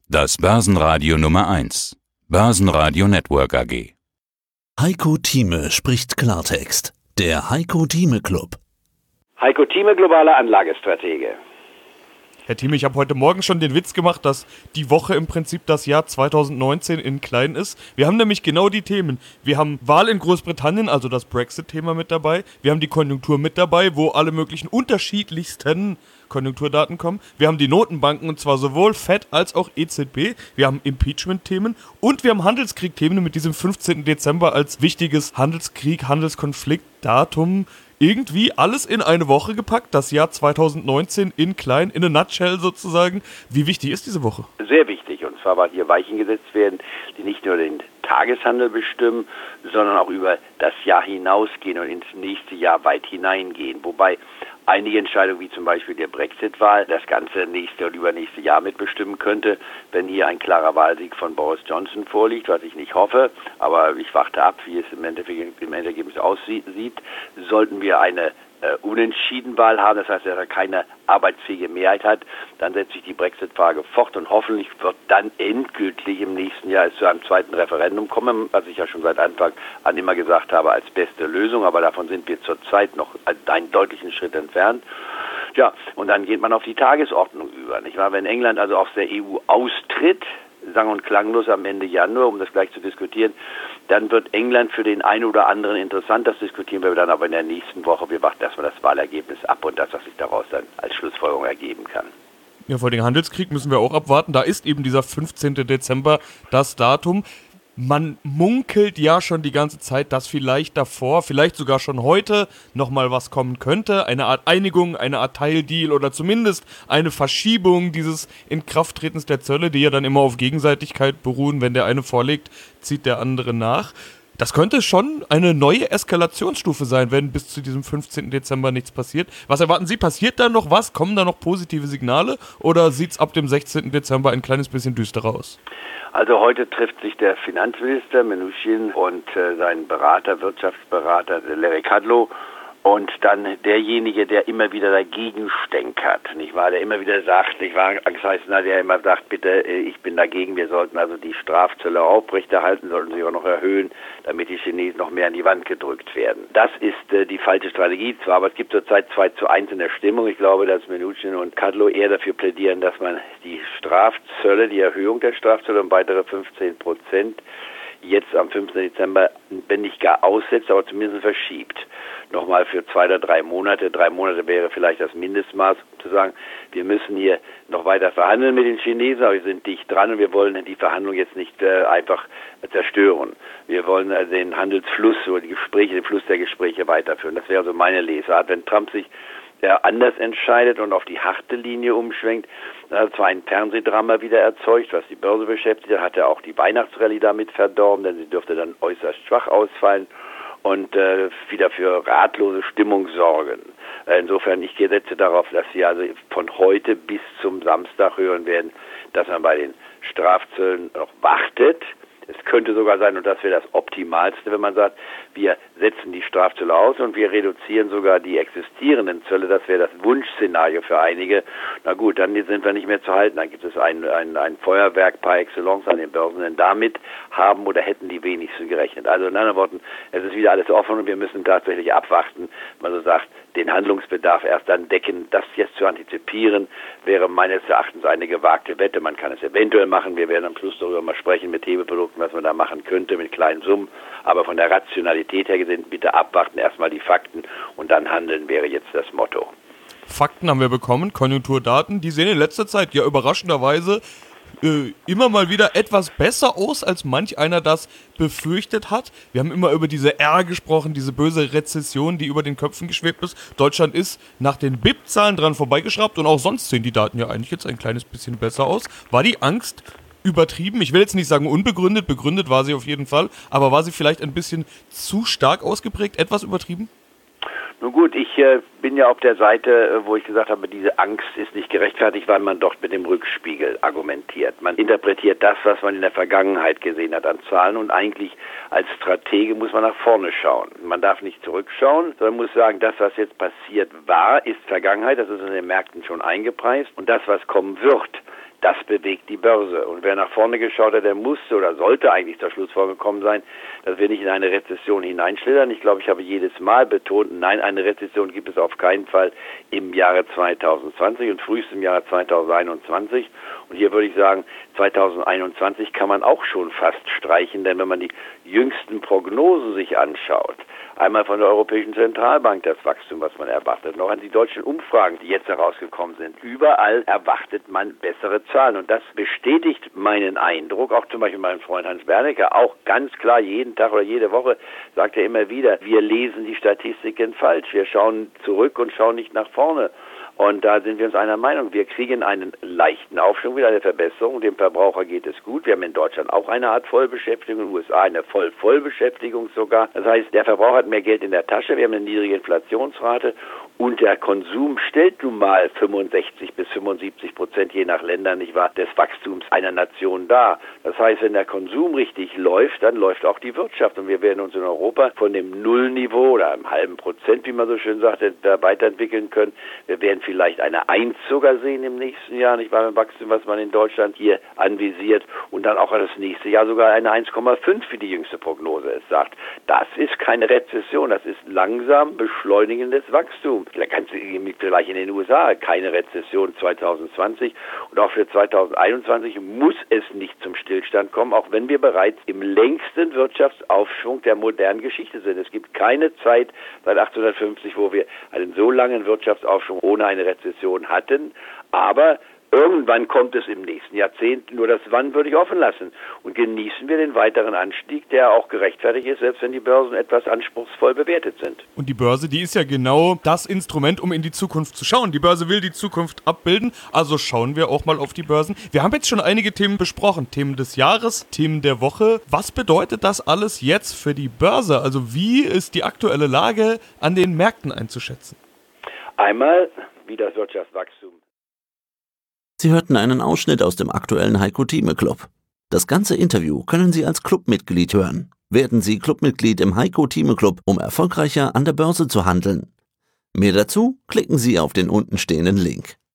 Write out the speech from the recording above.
Das Börsenradio Nummer 1. Börsenradio Network AG. Heiko Thieme spricht Klartext. Der Heiko Thieme Club. Heiko Thieme, globaler Anlagestratege. Herr Thieme, ich habe heute Morgen schon den Witz gemacht, dass die Woche im Prinzip das Jahr 2019 in klein ist. Wir haben nämlich genau die Themen. Wir haben Wahl in Großbritannien, also das Brexit-Thema mit dabei. Wir haben die Konjunktur mit dabei, wo alle möglichen unterschiedlichsten Konjunkturdaten kommen. Wir haben die Notenbanken, und zwar sowohl FED als auch EZB. Wir haben Impeachment-Themen und wir haben Handelskrieg-Themen mit diesem 15. Dezember als wichtiges Handelskonflikt-Datum. Irgendwie alles in eine Woche gepackt, das Jahr 2019 in klein, in a nutshell sozusagen. Wie wichtig ist diese Woche? Sehr wichtig, und zwar, weil hier Weichen gesetzt werden, die nicht nur den Tageshandel bestimmen, sondern auch über das Jahr hinausgehen und ins nächste Jahr weit hineingehen. Wobei einige Entscheidungen, wie zum Beispiel der Brexit-Wahl, das ganze nächste und übernächste Jahr mitbestimmen könnte, wenn hier ein klarer Wahlsieg von Boris Johnson vorliegt, was ich nicht hoffe, aber ich warte ab, wie es im Endergebnis aussieht. Sollten wir eine Unentschieden-Wahl haben, das heißt, dass er keine arbeitsfähige Mehrheit hat, dann setzt sich die Brexit-Frage fort und hoffentlich wird dann endgültig im nächsten Jahr es zu einem zweiten Referendum kommen, was ich ja schon seit Anfang an immer gesagt habe als beste Lösung, aber davon sind wir zurzeit noch einen deutlichen Schritt entfernt. Ja, und dann geht man auf die Tagesordnung über, nicht wahr? Wenn England also aus der EU austritt, sang- und klanglos am Ende Januar, um das gleich zu diskutieren, dann wird England für den einen oder anderen interessant. Das diskutieren wir dann aber in der nächsten Woche. Wir warten erstmal das Wahlergebnis ab und das, was sich daraus dann als Schlussfolgerung ergeben kann. Ja, vor dem Handelskrieg müssen wir auch abwarten. Da ist eben dieser 15. Dezember das Datum. Man munkelt ja schon die ganze Zeit, dass vielleicht davor, vielleicht sogar schon heute nochmal was kommen könnte. Eine Art Einigung, eine Art Teildeal oder zumindest eine Verschiebung dieses Inkrafttretens der Zölle, die ja dann immer auf Gegenseitigkeit beruhen. Wenn der eine vorlegt, zieht der andere nach. Das könnte schon eine neue Eskalationsstufe sein, wenn bis zu diesem 15. Dezember nichts passiert. Was erwarten Sie? Passiert da noch was? Kommen da noch positive Signale? Oder sieht es ab dem 16. Dezember ein kleines bisschen düsterer aus? Also heute trifft sich der Finanzminister Mnuchin und sein Berater, Wirtschaftsberater Larry Kudlow, und dann derjenige, der immer wieder dagegen stänkert, nicht wahr? Der immer wieder sagt, nicht wahr? Angst heißt, der immer sagt, bitte, ich bin dagegen, wir sollten also die Strafzölle aufrechterhalten, sollten sie auch noch erhöhen, damit die Chinesen noch mehr an die Wand gedrückt werden. Das ist die falsche Strategie zwar, aber es gibt zurzeit 2:1 in der Stimmung. Ich glaube, dass Mnuchin und Kudlow eher dafür plädieren, dass man die Strafzölle, die Erhöhung der Strafzölle um weitere 15% jetzt am 5. Dezember, wenn nicht gar aussetzt, aber zumindest verschiebt. Nochmal für 2 oder 3 Monate. 3 Monate wäre vielleicht das Mindestmaß, um zu sagen, wir müssen hier noch weiter verhandeln mit den Chinesen, aber wir sind dicht dran und wir wollen die Verhandlung jetzt nicht einfach zerstören. Wir wollen den Handelsfluss oder den Fluss der Gespräche weiterführen. Das wäre also meine Lesart. Wenn Trump sich anders entscheidet und auf die harte Linie umschwenkt, hat zwar ein Fernsehdrama wieder erzeugt, was die Börse beschäftigt hat, er auch die Weihnachtsrallye damit verdorben, denn sie dürfte dann äußerst schwach ausfallen und wieder für ratlose Stimmung sorgen. Insofern, ich setze darauf, dass Sie also von heute bis zum Samstag hören werden, dass man bei den Strafzöllen noch wartet. Es könnte sogar sein, und das wäre das Optimalste, wenn man sagt, wir setzen die Strafzölle aus und wir reduzieren sogar die existierenden Zölle. Das wäre das Wunschszenario für einige. Na gut, dann sind wir nicht mehr zu halten. Dann gibt es ein Feuerwerk par excellence an den Börsen. Denn damit haben oder hätten die wenigsten gerechnet. Also in anderen Worten, es ist wieder alles offen und wir müssen tatsächlich abwarten. Man so sagt, den Handlungsbedarf erst dann decken. Das jetzt zu antizipieren, wäre meines Erachtens eine gewagte Wette. Man kann es eventuell machen. Wir werden am Schluss darüber mal sprechen mit Hebelprodukten, was man da machen könnte mit kleinen Summen. Aber von der Rationalität her gesehen, bitte abwarten, erstmal die Fakten und dann handeln wäre jetzt das Motto. Fakten haben wir bekommen, Konjunkturdaten, die sehen in letzter Zeit ja überraschenderweise immer mal wieder etwas besser aus, als manch einer das befürchtet hat. Wir haben immer über diese R gesprochen, diese böse Rezession, die über den Köpfen geschwebt ist. Deutschland ist nach den BIP-Zahlen dran vorbeigeschraubt und auch sonst sehen die Daten ja eigentlich jetzt ein kleines bisschen besser aus. War die Angst übertrieben? Ich will jetzt nicht sagen unbegründet, begründet war sie auf jeden Fall, aber war sie vielleicht ein bisschen zu stark ausgeprägt, etwas übertrieben? Nun gut, ich bin ja auf der Seite, wo ich gesagt habe, diese Angst ist nicht gerechtfertigt, weil man dort mit dem Rückspiegel argumentiert. Man interpretiert das, was man in der Vergangenheit gesehen hat an Zahlen, und eigentlich als Stratege muss man nach vorne schauen. Man darf nicht zurückschauen, sondern muss sagen, das, was jetzt passiert war, ist Vergangenheit, das ist in den Märkten schon eingepreist, und das, was kommen wird, Das bewegt die Börse. Und wer nach vorne geschaut hat, der musste oder sollte eigentlich zur Schlussfolgerung gekommen sein, dass wir nicht in eine Rezession hineinschlittern. Ich glaube, ich habe jedes Mal betont, nein, eine Rezession gibt es auf keinen Fall im Jahre 2020 und frühestens im Jahre 2021. Und hier würde ich sagen, 2021 kann man auch schon fast streichen, denn wenn man die jüngsten Prognosen sich anschaut, einmal von der Europäischen Zentralbank das Wachstum, was man erwartet, noch an die deutschen Umfragen, die jetzt herausgekommen sind. Überall erwartet man bessere Zahlen und das bestätigt meinen Eindruck, auch zum Beispiel mein Freund Hans Bernecker, auch ganz klar jeden Tag oder jede Woche sagt er immer wieder, wir lesen die Statistiken falsch, wir schauen zurück und schauen nicht nach vorne. Und da sind wir uns einer Meinung. Wir kriegen einen leichten Aufschwung, wieder eine Verbesserung. Dem Verbraucher geht es gut. Wir haben in Deutschland auch eine Art Vollbeschäftigung, in den USA eine Vollbeschäftigung sogar. Das heißt, der Verbraucher hat mehr Geld in der Tasche. Wir haben eine niedrige Inflationsrate. Und der Konsum stellt nun mal 65% bis 75%, je nach Ländern, nicht wahr, des Wachstums einer Nation dar. Das heißt, wenn der Konsum richtig läuft, dann läuft auch die Wirtschaft. Und wir werden uns in Europa von dem Nullniveau oder einem halben Prozent, wie man so schön sagt, da weiterentwickeln können. Wir werden vielleicht eine 1 sogar sehen im nächsten Jahr, nicht wahr, im Wachstum, was man in Deutschland hier anvisiert. Und dann auch das nächste Jahr sogar eine 1,5, wie die jüngste Prognose es sagt. Das ist keine Rezession, das ist langsam beschleunigendes Wachstum. Ganz vielleicht in den USA keine Rezession 2020 und auch für 2021 muss es nicht zum Stillstand kommen, auch wenn wir bereits im längsten Wirtschaftsaufschwung der modernen Geschichte sind. Es gibt keine Zeit seit 1850, wo wir einen so langen Wirtschaftsaufschwung ohne eine Rezession hatten, aber irgendwann kommt es im nächsten Jahrzehnt, nur das Wann würde ich offen lassen. Und genießen wir den weiteren Anstieg, der auch gerechtfertigt ist, selbst wenn die Börsen etwas anspruchsvoll bewertet sind. Und die Börse, die ist ja genau das Instrument, um in die Zukunft zu schauen. Die Börse will die Zukunft abbilden, also schauen wir auch mal auf die Börsen. Wir haben jetzt schon einige Themen besprochen, Themen des Jahres, Themen der Woche. Was bedeutet das alles jetzt für die Börse? Also wie ist die aktuelle Lage an den Märkten einzuschätzen? Einmal, wie das Wirtschaftswachstum. Sie hörten einen Ausschnitt aus dem aktuellen Heiko Thieme Club. Das ganze Interview können Sie als Clubmitglied hören. Werden Sie Clubmitglied im Heiko Thieme Club, um erfolgreicher an der Börse zu handeln. Mehr dazu klicken Sie auf den untenstehenden Link.